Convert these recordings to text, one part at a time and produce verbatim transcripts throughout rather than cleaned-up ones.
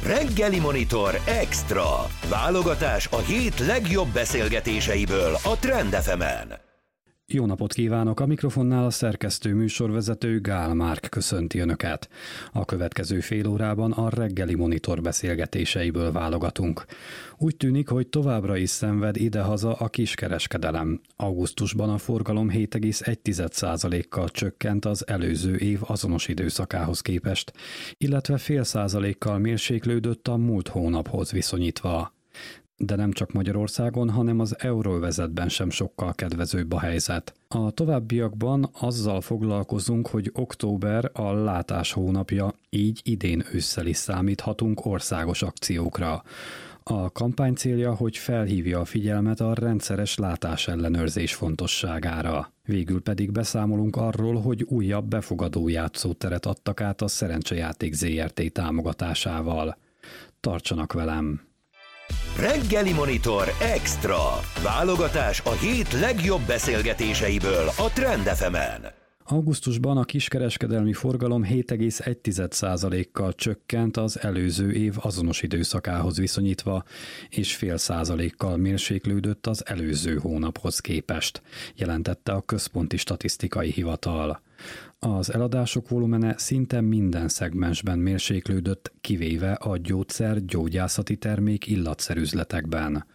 Reggeli Monitor Extra. Válogatás a hét legjobb beszélgetéseiből a Trend ef emen. Jó napot kívánok! A mikrofonnál a szerkesztő műsorvezető Gál Márk köszönti Önöket. A következő fél órában a Reggeli Monitor beszélgetéseiből válogatunk. Úgy tűnik, hogy továbbra is szenved idehaza a kiskereskedelem. Augusztusban a forgalom hét egész egy százalékkal csökkent az előző év azonos időszakához képest, illetve fél százalékkal mérséklődött a múlt hónaphoz viszonyítva. De nem csak Magyarországon, hanem az euróövezetben sem sokkal kedvezőbb a helyzet. A továbbiakban azzal foglalkozunk, hogy október a látás hónapja, így idén ősszel is számíthatunk országos akciókra. A kampány célja, hogy felhívja a figyelmet a rendszeres látásellenőrzés fontosságára. Végül pedig beszámolunk arról, hogy újabb befogadó játszóteret adtak át a Szerencsejáték zé er té támogatásával. Tartsanak velem! Reggeli Monitor Extra. Válogatás a hét legjobb beszélgetéseiből a Trend ef emen. Augusztusban a kiskereskedelmi forgalom hét egész egy százalékkal csökkent az előző év azonos időszakához viszonyítva, és fél százalékkal mérséklődött az előző hónaphoz képest, jelentette a Központi Statisztikai Hivatal. Az eladások volumene szinte minden szegmensben mérséklődött, kivéve a gyógyszer-gyógyászati termék illatszerüzletekben.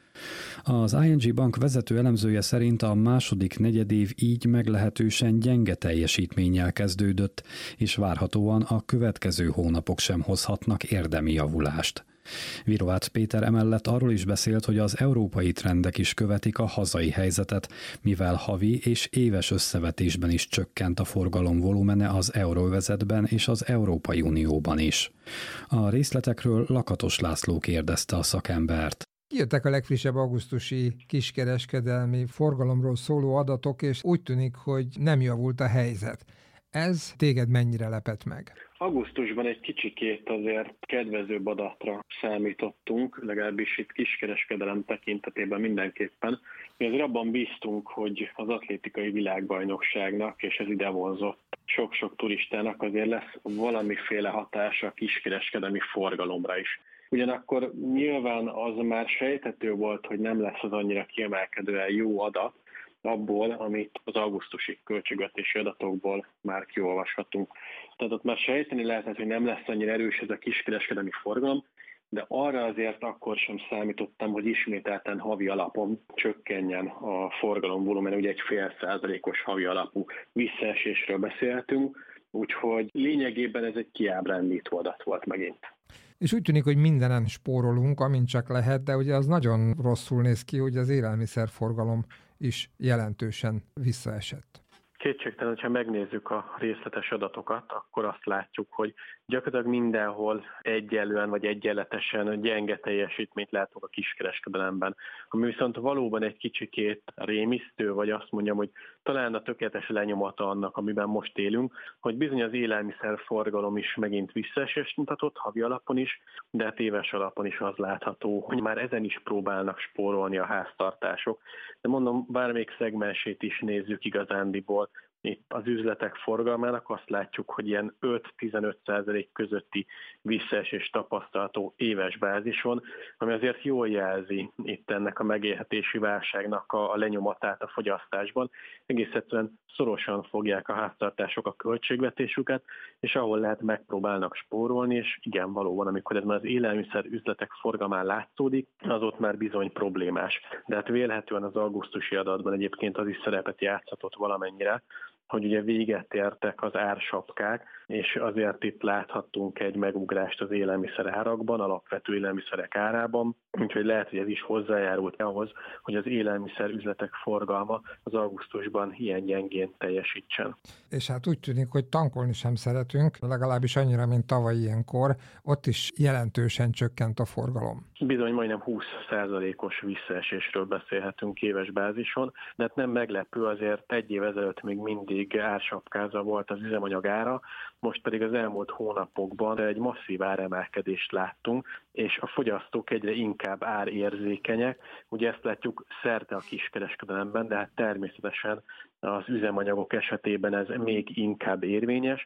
Az i en gé Bank vezető elemzője szerint a második negyedév így meglehetősen gyenge teljesítménnyel kezdődött, és várhatóan a következő hónapok sem hozhatnak érdemi javulást. Virovácz Péter emellett arról is beszélt, hogy az európai trendek is követik a hazai helyzetet, mivel havi és éves összevetésben is csökkent a forgalom volumene az euróövezetben és az Európai Unióban is. A részletekről Lakatos László kérdezte a szakembert. Kijöttek a legfrissebb augusztusi kiskereskedelmi forgalomról szóló adatok, és úgy tűnik, hogy nem javult a helyzet. Ez téged mennyire lepett meg? Augusztusban egy kicsikét azért kedvezőbb adatra számítottunk, legalábbis itt kiskereskedelem tekintetében mindenképpen. Mi azért abban bíztunk, hogy az atlétikai világbajnokságnak és az ide vonzott sok-sok turistának azért lesz valamiféle hatása a kiskereskedelmi forgalomra is. Ugyanakkor nyilván az már sejthető volt, hogy nem lesz az annyira kiemelkedően jó adat abból, amit az augusztusi költségvetési adatokból már kiolvashatunk. Tehát ott már sejteni lehetett, hogy nem lesz annyira erős ez a kiskereskedelmi forgalom, de arra azért akkor sem számítottam, hogy ismételten havi alapon csökkenjen a forgalom volumen, ugye egy fél százalékos havi alapú visszaesésről beszélhetünk, úgyhogy lényegében ez egy kiábrándító adat volt megint. És úgy tűnik, hogy mindenen spórolunk, amint csak lehet, de ugye az nagyon rosszul néz ki, hogy az élelmiszerforgalom is jelentősen visszaesett. Kétségtelen, hogyha megnézzük a részletes adatokat, akkor azt látjuk, hogy gyakorlatilag mindenhol egyenlően vagy egyenletesen gyenge teljesítményt látunk a kiskereskedelemben. Ami viszont valóban egy kicsikét rémisztő, vagy azt mondjam, hogy talán a tökéletes lenyomata annak, amiben most élünk, hogy bizony az élelmiszerforgalom is megint visszaesést mutatott, havi alapon is, de hát éves alapon is az látható, hogy már ezen is próbálnak spórolni a háztartások. De mondom, bármelyik szegmensét is nézzük igazándiból, itt az üzletek forgalmának azt látjuk, hogy ilyen öt-tizenöt százalék közötti visszaesés tapasztalható éves bázison, ami azért jól jelzi itt ennek a megélhetési válságnak a, a lenyomatát a fogyasztásban. Egész egyszerűen szorosan fogják a háztartások a költségvetésüket, és ahol lehet megpróbálnak spórolni, és igen, valóban, amikor ez már az élelmiszer üzletek forgalmán látszódik, az ott már bizony problémás. De hát vélhetően az augusztusi adatban egyébként az is szerepet játszhatott valamennyire, hogy ugye véget értek az ársapkák, és azért itt láthattunk egy megugrást az élelmiszer árakban, alapvető élelmiszerek árában, úgyhogy lehet, hogy ez is hozzájárult ahhoz, hogy az élelmiszer üzletek forgalma az augusztusban ilyen gyengén teljesítsen. És hát úgy tűnik, hogy tankolni sem szeretünk, legalábbis annyira, mint tavaly ilyenkor, ott is jelentősen csökkent a forgalom. Bizony majdnem húsz százalékos visszaesésről beszélhetünk éves bázison, de hát nem meglepő, azért egy év ezelőtt még mindig ársapkáza volt az üzemanyag ára, most pedig az elmúlt hónapokban egy masszív áremelkedést láttunk, és a fogyasztók egyre inkább árérzékenyek. Ugye ezt látjuk szerte a kiskereskedelemben, de hát természetesen az üzemanyagok esetében ez még inkább érvényes.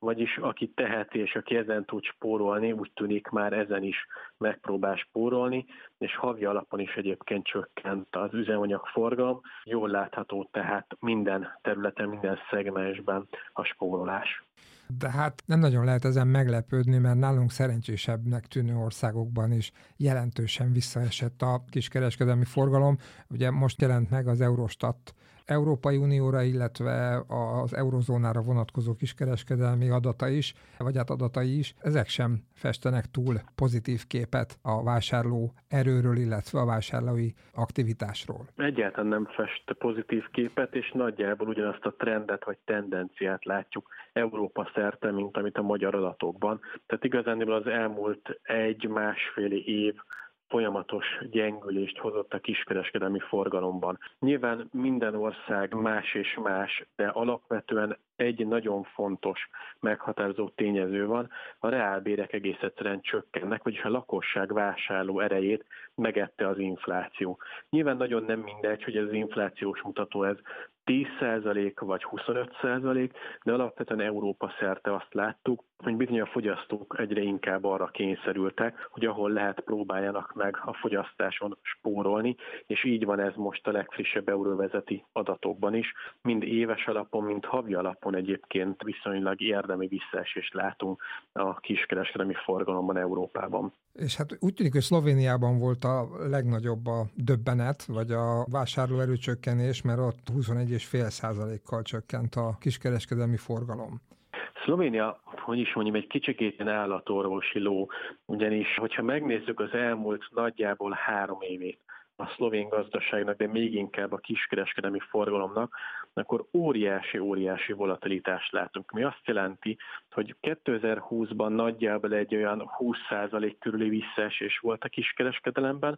vagyis aki teheti és aki ezen tud spórolni, úgy tűnik már ezen is megpróbál spórolni, és havi alapon is egyébként csökkent az üzemanyagforgalom. Jól látható tehát minden területen, minden szegmensben a spórolás. De hát nem nagyon lehet ezen meglepődni, mert nálunk szerencsésebbnek tűnő országokban is jelentősen visszaesett a kiskereskedelmi forgalom. Ugye most jelent meg az Eurostat Európai Unióra, illetve az eurozónára vonatkozó kiskereskedelmi adata is, vagy hát adatai is, ezek sem festenek túl pozitív képet a vásárló erőről, illetve a vásárlói aktivitásról. Egyáltalán nem fest pozitív képet, és nagyjából ugyanazt a trendet vagy tendenciát látjuk Európa szerte, mint amit a magyar adatokban. Tehát igazán az elmúlt egy-másfél év folyamatos gyengülést hozott a kiskereskedelmi forgalomban. Nyilván minden ország más és más, de alapvetően egy nagyon fontos meghatározó tényező van, a reálbérek egész egyszerűen csökkennek, vagyis a lakosság vásárló erejét megette az infláció. Nyilván nagyon nem mindegy, hogy ez az inflációs mutató ez tíz százalék vagy huszonöt százalék, de alapvetően Európa szerte azt láttuk, hogy bizony a fogyasztók egyre inkább arra kényszerültek, hogy ahol lehet próbáljanak meg a fogyasztáson spórolni, és így van ez most a legfrissebb euróvezeti adatokban is. Mind éves alapon, mind havi alapon egyébként viszonylag érdemi visszaesést látunk a kiskereskedelmi forgalomban Európában. És hát úgy tűnik, hogy Szlovéniában volt a legnagyobb a döbbenet, vagy a vásárlóerő csökkenés, mert ott huszonegy egész öt százalékkal csökkent a kiskereskedelmi forgalom. Szlovénia, hogy is mondjam, egy kicsikét ilyen állatorvosi ló, ugyanis, hogyha megnézzük az elmúlt nagyjából három évét a szlovén gazdaságnak, de még inkább a kiskereskedelmi forgalomnak, akkor óriási-óriási volatilitást látunk. Mi azt jelenti, hogy kétezer-húszban nagyjából egy olyan húsz százalék körüli visszaesés volt a kiskereskedelemben,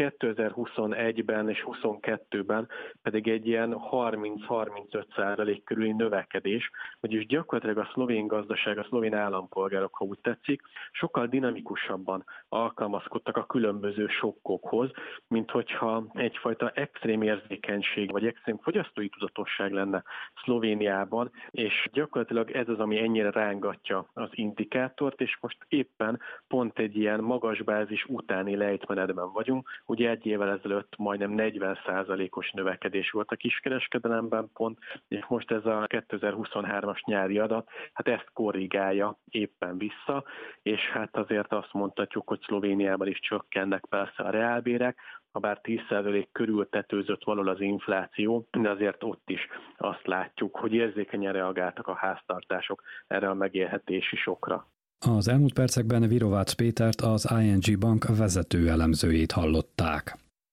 kétezer-huszonegyben és huszonkettőben pedig egy ilyen harminc-harmincöt százalék körüli növekedés, vagyis gyakorlatilag a szlovén gazdaság, a szlovén állampolgárok, ha úgy tetszik, sokkal dinamikusabban alkalmazkodtak a különböző sokkokhoz, mint hogyha egyfajta extrém érzékenység vagy extrém fogyasztói tudatosság lenne Szlovéniában, és gyakorlatilag ez az, ami ennyire rángatja az indikátort, és most éppen pont egy ilyen magas bázis utáni lejtmenetben vagyunk. Ugye egy évvel ezelőtt majdnem negyven százalékos növekedés volt a kiskereskedelemben pont, és most ez a kétezer-huszonhármas nyári adat, hát ezt korrigálja éppen vissza, és hát azért azt mondhatjuk, hogy Szlovéniában is csökkennek persze a reálbérek, habár tíz százalék körül tetőzött valahol az infláció, de azért ott is azt látjuk, hogy érzékenyen reagáltak a háztartások erre a megélhetési sokra. Az elmúlt percekben Virovácz Pétert, az i en gé Bank vezető elemzőjét hallották.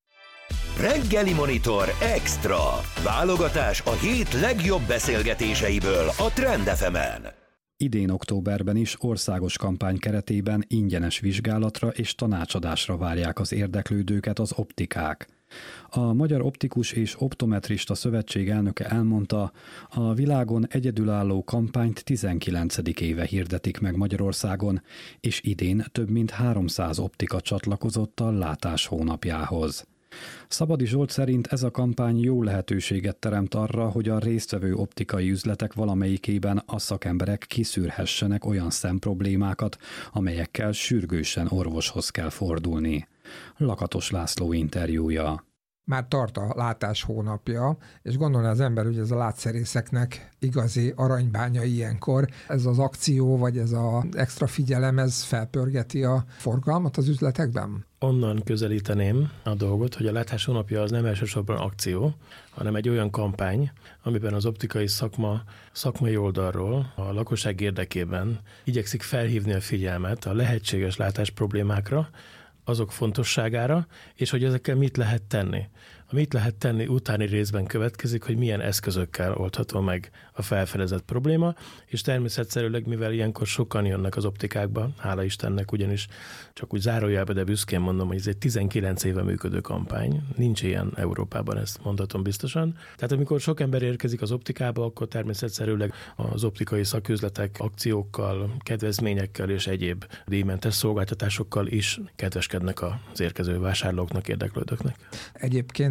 Reggeli Monitor Extra. Válogatás a hét legjobb beszélgetéseiből a Trend ef emen. Idén októberben is országos kampány keretében ingyenes vizsgálatra és tanácsadásra várják az érdeklődőket az optikák. A Magyar Optikus és Optometrista Szövetség elnöke elmondta, a világon egyedülálló kampányt tizenkilencedik éve hirdetik meg Magyarországon, és idén több mint háromszáz optika csatlakozott a látás hónapjához. Szabadi Zsolt szerint ez a kampány jó lehetőséget teremt arra, hogy a résztvevő optikai üzletek valamelyikében a szakemberek kiszűrhessenek olyan szemproblémákat, amelyekkel sürgősen orvoshoz kell fordulni. Lakatos László interjúja. Már tart a látás hónapja, és gondolja az ember, hogy ez a látszerészeknek igazi aranybánya ilyenkor. Ez az akció, vagy ez az extra figyelem, ez felpörgeti a forgalmat az üzletekben? Onnan közelíteném a dolgot, hogy a látás hónapja az nem elsősorban akció, hanem egy olyan kampány, amiben az optikai szakma szakmai oldalról a lakosság érdekében igyekszik felhívni a figyelmet a lehetséges látás problémákra, azok fontosságára, és hogy ezekkel mit lehet tenni. A mit lehet tenni utáni részben következik, hogy milyen eszközökkel oldható meg a felfedezett probléma, és természetszerűleg, mivel ilyenkor sokan jönnek az optikákba, hála Istennek, ugyanis csak úgy zárójelbe, de büszkén mondom, hogy ez egy tizenkilenc éve működő kampány. Nincs ilyen Európában, ezt mondhatom biztosan. Tehát amikor sok ember érkezik az optikába, akkor természetszerűleg az optikai szaküzletek akciókkal, kedvezményekkel és egyéb díjmentes szolgáltatásokkal is kedveskednek az érkező vásárlóknak, érdeklődőknek. Egyébként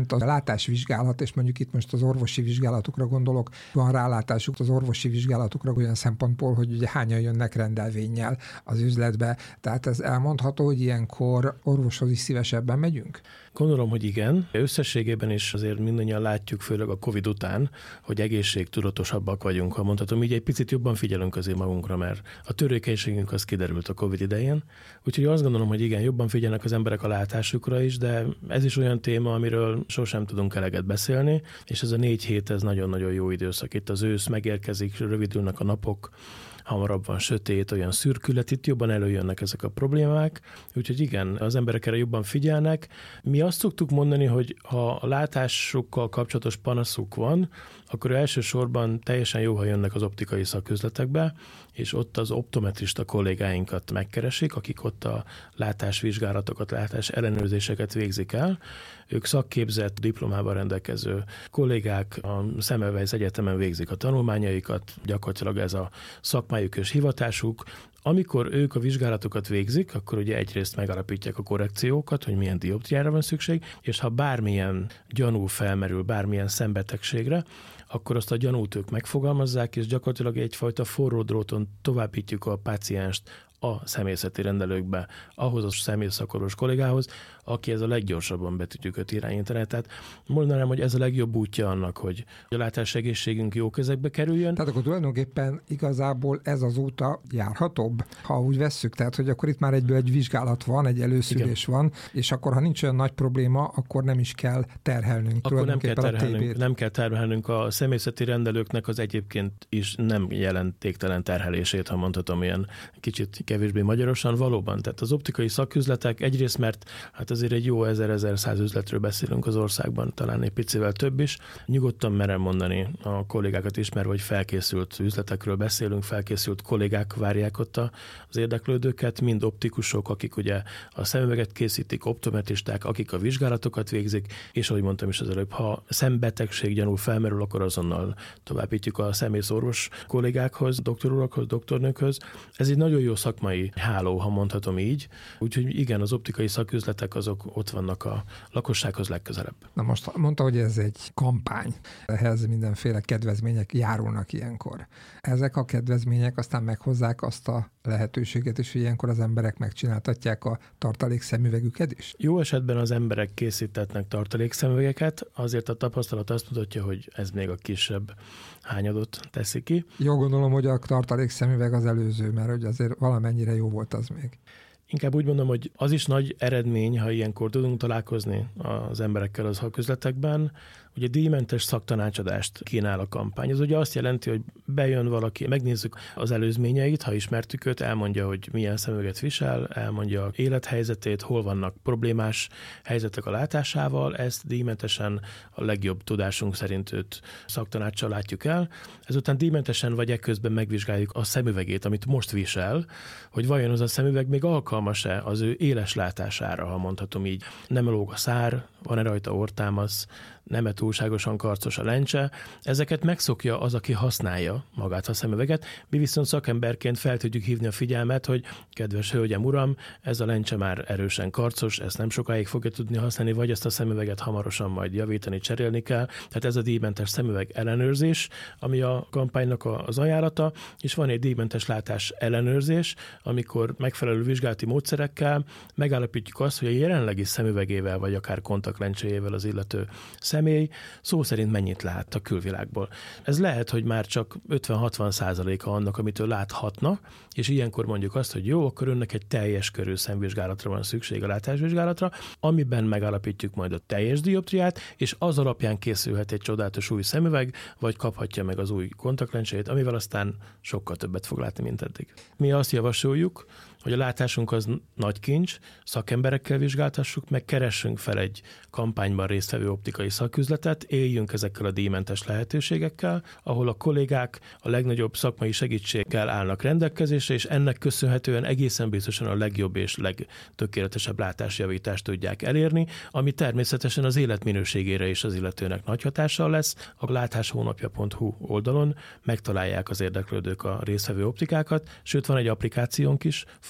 ment a látásvizsgálat, és mondjuk itt most az orvosi vizsgálatokra gondolok, van rálátásuk az orvosi vizsgálatokra olyan szempontból, hogy ugye hányan jönnek rendelvénnyel az üzletbe. Tehát ez elmondható, hogy ilyenkor orvoshoz is szívesebben megyünk? Gondolom, hogy igen. Összességében is azért mindannyian látjuk, főleg a Covid után, hogy egészségtudatosabbak vagyunk, ha mondhatom, így egy picit jobban figyelünk azért magunkra, mert a törékenységünk az kiderült a Covid idején. Úgyhogy azt gondolom, hogy igen, jobban figyelnek az emberek a látásukra is, de ez is olyan téma, amiről sosem tudunk eleget beszélni, és ez a négy hét, ez nagyon-nagyon jó időszak. Itt az ősz megérkezik, rövidülnek a napok, hamarabb van sötét, olyan szürkület, itt jobban előjönnek ezek a problémák, úgyhogy igen, az emberek erre jobban figyelnek. Mi azt szoktuk mondani, hogy ha a látásukkal kapcsolatos panaszuk van, akkor elsősorban teljesen jó, ha jönnek az optikai szaküzletekbe, és ott az optometrista kollégáinkat megkeresik, akik ott a látásvizsgálatokat, látás ellenőrzéseket végzik el. Ők szakképzett, diplomával rendelkező kollégák, a Semmelweis Egyetemen végzik a tanulmányaikat, gyakorlatilag ez a szakmájuk és hivatásuk. Amikor ők a vizsgálatokat végzik, akkor ugye egyrészt megalapítják a korrekciókat, hogy milyen dioptriára van szükség, és ha bármilyen gyanú felmerül, bármilyen szembetegségre, akkor azt a gyanút ők megfogalmazzák, és gyakorlatilag egyfajta forró dróton továbbítjuk a pácienst a személyzeti rendelőkbe, ahhoz a személyszakorvos kollégához, aki ez a leggyorsabban be tudjuk őt irányítani. Tehát mondanám, hogy ez a legjobb útja annak, hogy a látássegészségünk jó kezekbe kerüljön. Tehát akkor tulajdonképpen igazából ez az út a járhatóbb, ha úgy vesszük. Tehát, hogy akkor itt már egyből egy vizsgálat van, egy előszűrés Igen. van, és akkor, ha nincs olyan nagy probléma, akkor nem is kell terhelnünk. Akkor nem kell terhelnünk, nem kell terhelnünk a személyzeti rendelőknek az egyébként is nem jelentéktelen terhelését, ha mondhatom ilyen kicsit kevésbé magyarosan, valóban. Tehát az optikai szaküzletek egyrészt, mert hát azért egy jó ezer-ezerszáz üzletről beszélünk az országban, talán egy picivel több is. Nyugodtan merem mondani a kollégákat ismerve, hogy felkészült üzletekről beszélünk, felkészült kollégák várják ott az érdeklődőket, mind optikusok, akik ugye a szemüveget készítik, optometristák, akik a vizsgálatokat végzik, és ahogy mondtam is az előbb, ha szembetegség gyanú felmerül, akkor azonnal továbbítjuk a személyszorvos kollégákhoz, doktorurakhoz, doktornőkhöz. Ez egy nagyon jó szakmai háló, ha mondhatom így. Úgyhogy igen, az optikai szaküzletek azok ott vannak a lakossághoz legközelebb. Na most mondta, hogy ez egy kampány. Ehhez mindenféle kedvezmények járulnak ilyenkor. Ezek a kedvezmények aztán meghozzák azt a lehetőséget is, hogy ilyenkor az emberek megcsináltatják a tartalékszemüvegüket is? Jó esetben az emberek készítetnek tartalékszemüvegeket, azért a tapasztalat azt mutatja, hogy ez még a kisebb hányadot teszi ki. Jó, gondolom, hogy a tartalékszemüveg az előző, mert hogy azért valamennyire jó volt az még. Inkább úgy mondom, hogy az is nagy eredmény, ha ilyenkor tudunk találkozni az emberekkel az szaküzletekben. Ugye díjmentes szaktanácsadást kínál a kampány. Ez ugye azt jelenti, hogy bejön valaki, megnézzük az előzményeit, ha ismertük őt, elmondja, hogy milyen szemüveget visel, elmondja élethelyzetét, hol vannak problémás helyzetek a látásával, ezt díjmentesen a legjobb tudásunk szerint őt szaktanáccsal látjuk el. Ezután díjmentesen vagy ekközben megvizsgáljuk a szemüvegét, amit most visel, hogy vajon az a szemüveg még alkalmas-e az ő éles látására, ha mondhatom így. Nem lóg a szár, van-e rajta orrtámasz, nem-e túlságosan karcos a lencse. Ezeket megszokja az, aki használja magát a szemüveget. Mi viszont szakemberként fel tudjuk hívni a figyelmet, hogy kedves hölgyem, uram, ez a lencse már erősen karcos, ezt nem sokáig fogja tudni használni, vagy ezt a szemüveget hamarosan majd javítani, cserélni kell. Tehát ez a díjmentes szemüveg ellenőrzés, ami a kampánynak az ajánlata, és van egy díjmentes látás ellenőrzés, amikor megfelelő vizsgálati módszerekkel megállapítjuk azt, hogy a jelenlegi szemüvegével, vagy akár kontaktlencséjével az illető személy szó szerint mennyit lát a külvilágból. Ez lehet, hogy már csak ötven-hatvan százaléka annak, amitől láthatna, és ilyenkor mondjuk azt, hogy jó, akkor önnek egy teljes körű szemvizsgálatra van szükség, a látásvizsgálatra, amiben megállapítjuk majd a teljes dioptriát, és az alapján készülhet egy csodálatos új szemüveg, vagy kaphatja meg az új kontaktlencsét, amivel aztán sokkal többet fog látni, mint eddig. Mi azt javasoljuk, hogy a látásunk az nagy kincs, szakemberekkel vizsgáltassuk, meg keressünk fel egy kampányban résztvevő optikai szaküzletet, éljünk ezekkel a díjmentes lehetőségekkel, ahol a kollégák a legnagyobb szakmai segítséggel állnak rendelkezésre, és ennek köszönhetően egészen biztosan a legjobb és legtökéletesebb látásjavítást tudják elérni, ami természetesen az életminőségére és az illetőnek nagy hatással lesz. A látáshónapja pont hu oldalon megtalálják az érdeklődők a résztvevő optikákat, sőt van egy applikációnk is,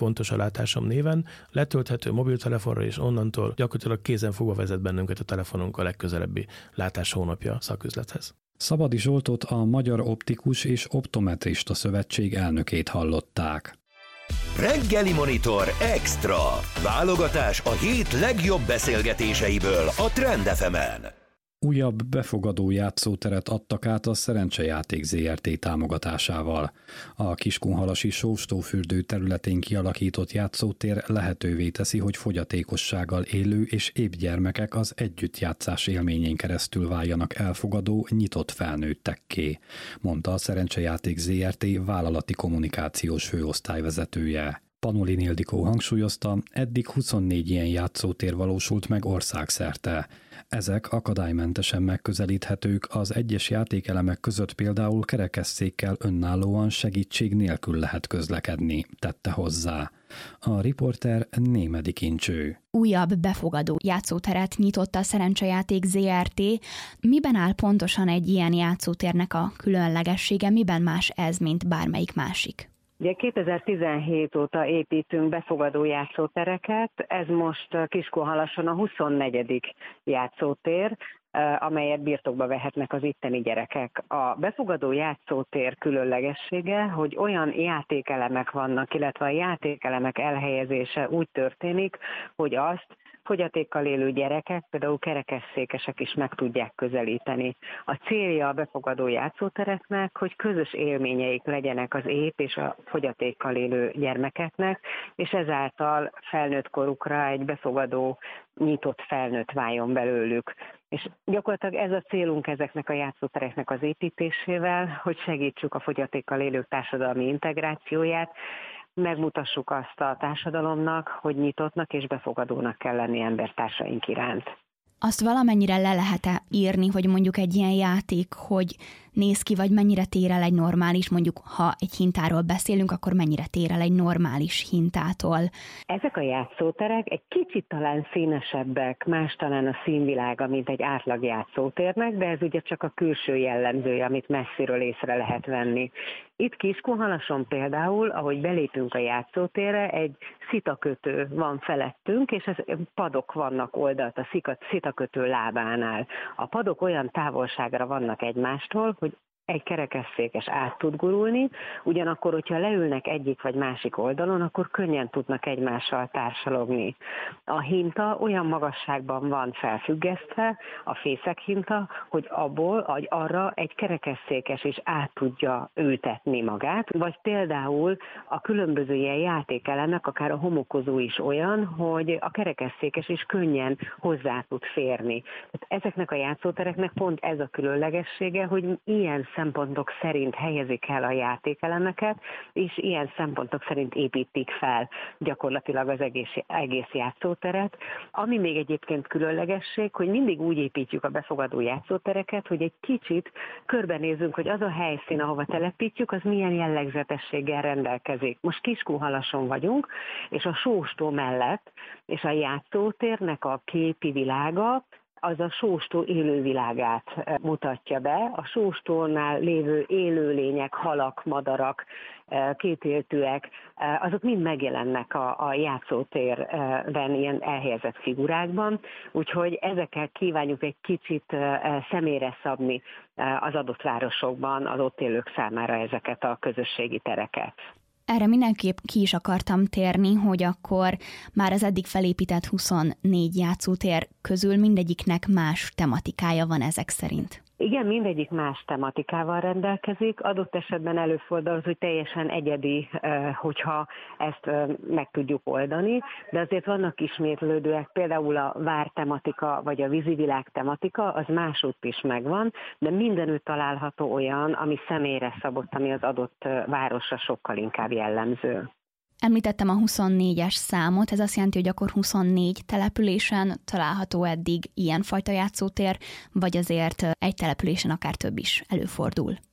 fontos a látásom néven, letölthető mobiltelefonra, és onnantól gyakorlatilag kézen fogva vezet bennünket a telefonunk a legközelebbi látás hónapja szaküzlethez. Szabadi Zsoltot, a Magyar Optikus és Optometrista Szövetség elnökét hallották. Reggeli Monitor Extra. Válogatás a hét legjobb beszélgetéseiből a Trend ef emen. Újabb befogadó játszóteret adtak át a Szerencsejáték zé er té támogatásával. A Kiskunhalasi Sóstófürdő területén kialakított játszótér lehetővé teszi, hogy fogyatékossággal élő és épp gyermekek az együttjátszás élményén keresztül váljanak elfogadó, nyitott felnőttekké, mondta a Szerencsejáték zé er té vállalati kommunikációs főosztályvezetője. Panolin Ildikó hangsúlyozta, eddig huszonnégy ilyen játszótér valósult meg országszerte. Ezek akadálymentesen megközelíthetők, az egyes játékelemek között például kerekesszékkel önállóan segítség nélkül lehet közlekedni, tette hozzá. A riporter Némedi Kincső. Újabb befogadó játszóteret nyitott a Szerencsejáték zé er té. Miben áll pontosan egy ilyen játszótérnek a különlegessége, miben más ez, mint bármelyik másik? Ugye kétezer-tizenhét óta építünk befogadó játszótereket, ez most Kiskunhalason a huszonnegyedik játszótér, amelyet birtokba vehetnek az itteni gyerekek. A befogadó játszótér különlegessége, hogy olyan játékelemek vannak, illetve a játékelemek elhelyezése úgy történik, hogy azt fogyatékkal élő gyerekek, például kerekesszékesek is meg tudják közelíteni. A célja a befogadó játszótereknek, hogy közös élményeik legyenek az épp és a fogyatékkal élő gyermekeknek, és ezáltal felnőtt korukra egy befogadó, nyitott felnőtt váljon belőlük. És gyakorlatilag ez a célunk ezeknek a játszótereknek az építésével, hogy segítsük a fogyatékkal élők társadalmi integrációját, megmutassuk azt a társadalomnak, hogy nyitottnak és befogadónak kell lenni embertársaink iránt. Azt valamennyire le lehet-e írni, hogy mondjuk egy ilyen játék, hogy néz ki, vagy mennyire tér el egy normális, mondjuk ha egy hintáról beszélünk, akkor mennyire tér el egy normális hintától? Ezek a játszóterek egy kicsit talán színesebbek, más talán a színvilága, mint egy átlag játszótérnek, de ez ugye csak a külső jellemzője, amit messziről észre lehet venni. Itt Kiskunhalason például, ahogy belépünk a játszótérre, egy szitakötő van felettünk, és ez padok vannak oldalt a szitakötő lábánál. A padok olyan távolságra vannak egymástól, hogy egy kerekesszékes át tud gurulni, ugyanakkor, hogyha leülnek egyik vagy másik oldalon, akkor könnyen tudnak egymással társalogni. A hinta olyan magasságban van felfüggesztve, a fészek hinta, hogy abból, hogy arra egy kerekesszékes is át tudja ültetni magát, vagy például a különböző ilyen játékelemek, akár a homokozó is olyan, hogy a kerekesszékes is könnyen hozzá tud férni. Tehát ezeknek a játszótereknek pont ez a különlegessége, hogy ilyen szempontok szerint helyezik el a játékelemeket, és ilyen szempontok szerint építik fel gyakorlatilag az egész, egész játszóteret. Ami még egyébként különlegesség, hogy mindig úgy építjük a befogadó játszótereket, hogy egy kicsit körbenézünk, hogy az a helyszín, ahova telepítjük, az milyen jellegzetességgel rendelkezik. Most Kiskunhalason vagyunk, és a Sóstó mellett, és a játszótérnek a képi világa, az a Sóstó élővilágát mutatja be. A Sóstónál lévő élőlények, halak, madarak, kétéltűek, azok mind megjelennek a, a játszótérben ilyen elhelyezett figurákban, úgyhogy ezekkel kívánjuk egy kicsit személyre szabni az adott városokban az ott élők számára ezeket a közösségi tereket. Erre mindenképp ki is akartam térni, hogy akkor már az eddig felépített huszonnégy játszótér közül mindegyiknek más tematikája van ezek szerint. Igen, mindegyik más tematikával rendelkezik, adott esetben előfordul, hogy teljesen egyedi, hogyha ezt meg tudjuk oldani, de azért vannak ismétlődőek, például a vár tematika vagy a vízivilág tematika, az másútt is megvan, de mindenütt található olyan, ami személyre szabott, ami az adott városra sokkal inkább jellemző. Említettem a huszonnégyes számot, ez azt jelenti, hogy akkor huszonnégy településen található eddig ilyenfajta játszótér, vagy azért egy településen akár több is előfordul.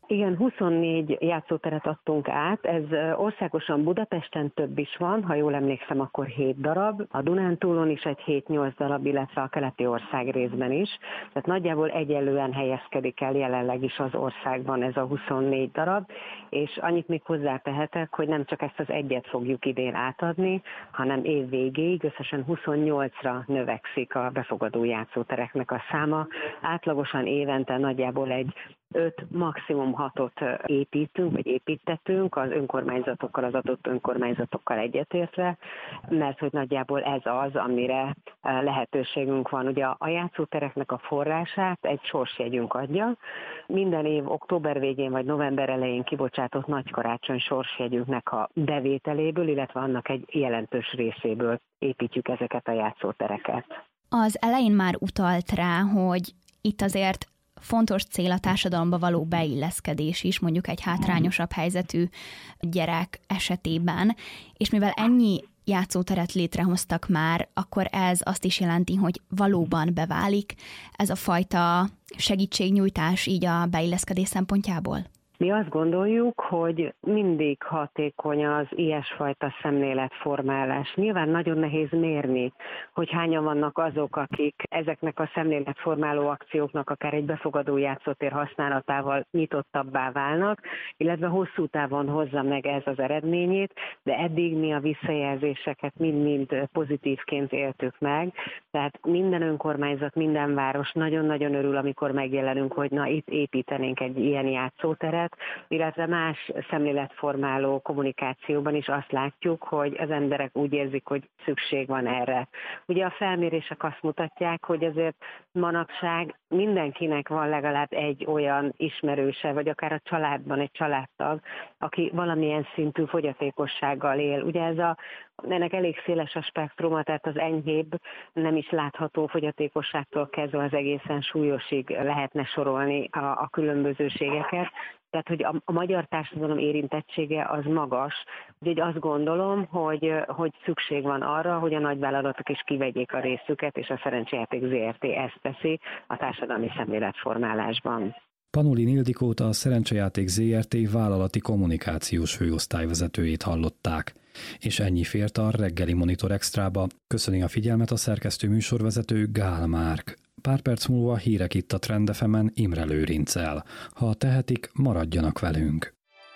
Igen, huszonnégy játszóteret adtunk át, ez országosan Budapesten több is van, ha jól emlékszem, akkor hét darab, a Dunántúlon is egy hét-nyolc darab, illetve a keleti ország részben is, tehát nagyjából egyenlően helyezkedik el jelenleg is az országban ez a huszonnégy darab, és annyit még hozzátehetek, hogy nem csak ezt az egyet fogjuk idén átadni, hanem év végéig összesen huszonnyolcra növekszik a befogadó játszótereknek a száma, átlagosan évente nagyjából egy öt, maximum hatot építünk, vagy építettünk az önkormányzatokkal, az adott önkormányzatokkal egyetértve, mert hogy nagyjából ez az, amire lehetőségünk van. Ugye a játszótereknek a forrását egy sorsjegyünk adja. Minden év október végén vagy november elején kibocsátott nagykarácsony sorsjegyünknek a bevételéből, illetve annak egy jelentős részéből építjük ezeket a játszótereket. Az elején már utalt rá, hogy itt azért fontos cél a társadalomba való beilleszkedés is, mondjuk egy hátrányosabb helyzetű gyerek esetében, és mivel ennyi játszóteret létrehoztak már, akkor ez azt is jelenti, hogy valóban beválik ez a fajta segítségnyújtás így a beilleszkedés szempontjából? Mi azt gondoljuk, hogy mindig hatékony az ilyesfajta szemléletformálás. Nyilván nagyon nehéz mérni, hogy hányan vannak azok, akik ezeknek a szemléletformáló akcióknak akár egy befogadó játszótér használatával nyitottabbá válnak, illetve hosszú távon hozza meg ez az eredményét, de eddig mi a visszajelzéseket mind-mind pozitívként éltük meg. Tehát minden önkormányzat, minden város nagyon-nagyon örül, amikor megjelenünk, hogy na itt építenénk egy ilyen játszóteret, illetve más szemléletformáló kommunikációban is azt látjuk, hogy az emberek úgy érzik, hogy szükség van erre. Ugye a felmérések azt mutatják, hogy azért manapság mindenkinek van legalább egy olyan ismerőse, vagy akár a családban egy családtag, aki valamilyen szintű fogyatékossággal él. Ugye ez a ennek elég széles a spektruma, tehát az enyhébb, nem is látható fogyatékosságtól kezdve az egészen súlyosig lehetne sorolni a, a különbözőségeket. Tehát, hogy a, a magyar társadalom érintettsége az magas. Úgyhogy azt gondolom, hogy, hogy szükség van arra, hogy a nagyvállalatok is kivegyék a részüket, és a Szerencsejáték zé er té ezt teszi a társadalmi szemléletformálásban. Panulin Ildikót, a Szerencsejáték zé er té vállalati kommunikációs főosztályvezetőjét hallották. És ennyi fért a reggeli Monitor Extrába. Köszöni a figyelmet a szerkesztő műsorvezető Gál Márk. Pár perc múlva hírek itt a Trend ef emen Imre Lőrinccel. Ha tehetik, maradjanak velünk.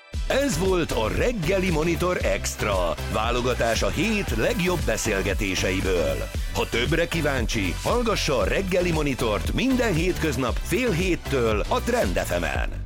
Ez volt a reggeli Monitor Extra, válogatás a hét legjobb beszélgetéseiből. Ha többre kíváncsi, hallgassa a reggeli Monitort minden hétköznap fél héttől a Trend ef emen.